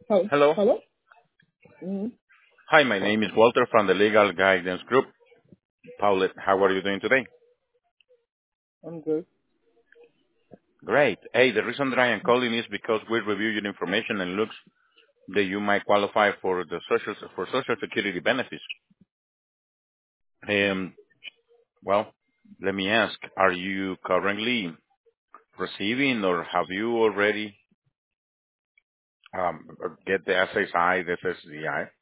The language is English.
Hello. Hello. Hello. Mm-hmm. Hi, my name is Walter from the Legal Guidance Group. Paulette, how are you doing today? I'm good. Great. Hey, the reason that I am calling is because we review your information and looks that you might qualify for the social security benefits. Um, well, let me ask, are you currently receiving or have you already get the SSI, the SSDI?